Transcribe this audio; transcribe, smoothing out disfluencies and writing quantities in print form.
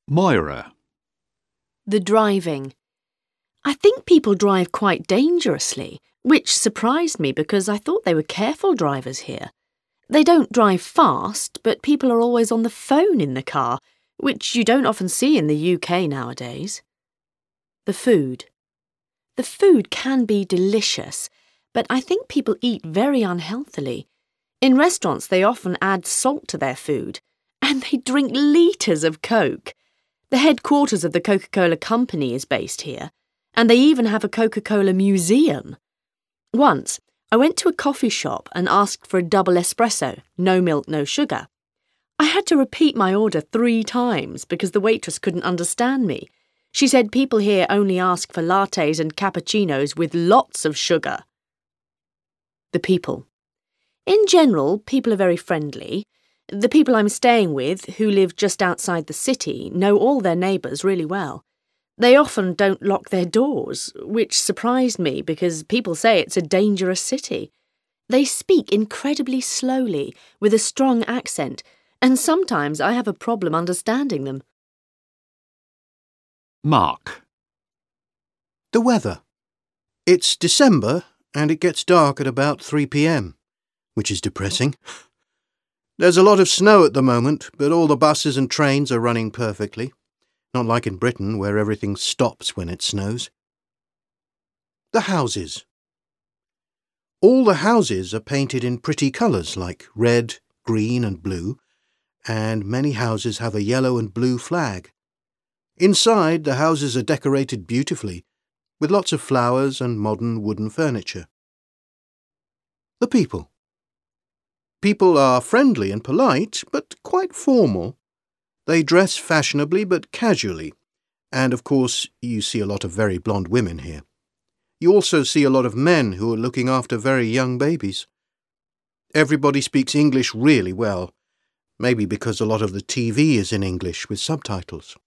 Moira. The driving. I think people drive quite dangerously, which surprised me because I thought they were careful drivers here. They don't drive fast, but people are always on the phone in the car, which you don't often see in the UK nowadays. The food. The food can be delicious, but I think people eat very unhealthily. In restaurants, they often add salt to their food, and they drink litres of Coke. The headquarters of the Coca-Cola Company is based here, and they even have a Coca-Cola museum. Once, I went to a coffee shop and asked for a double espresso, no milk, no sugar. I had to repeat my order 3 times because the waitress couldn't understand me. She said people here only ask for lattes and cappuccinos with lots of sugar. The people. In general, people are very friendly. The people I'm staying with, who live just outside the city, know all their neighbours really well. They often don't lock their doors, which surprised me because people say it's a dangerous city. They speak incredibly slowly, with a strong accent, and sometimes I have a problem understanding them. Mark. The weather. It's December and it gets dark at about 3 p.m, which is depressing. There's a lot of snow at the moment, but all the buses and trains are running perfectly. Not like in Britain, where everything stops when it snows. The houses. All the houses are painted in pretty colours like red, green and blue, and many houses have a yellow and blue flag. Inside, the houses are decorated beautifully, with lots of flowers and modern wooden furniture. The people. People are friendly and polite, but quite formal. They dress fashionably but casually, and of course you see a lot of very blonde women here. You also see a lot of men who are looking after very young babies. Everybody speaks English really well, maybe because a lot of the TV is in English with subtitles.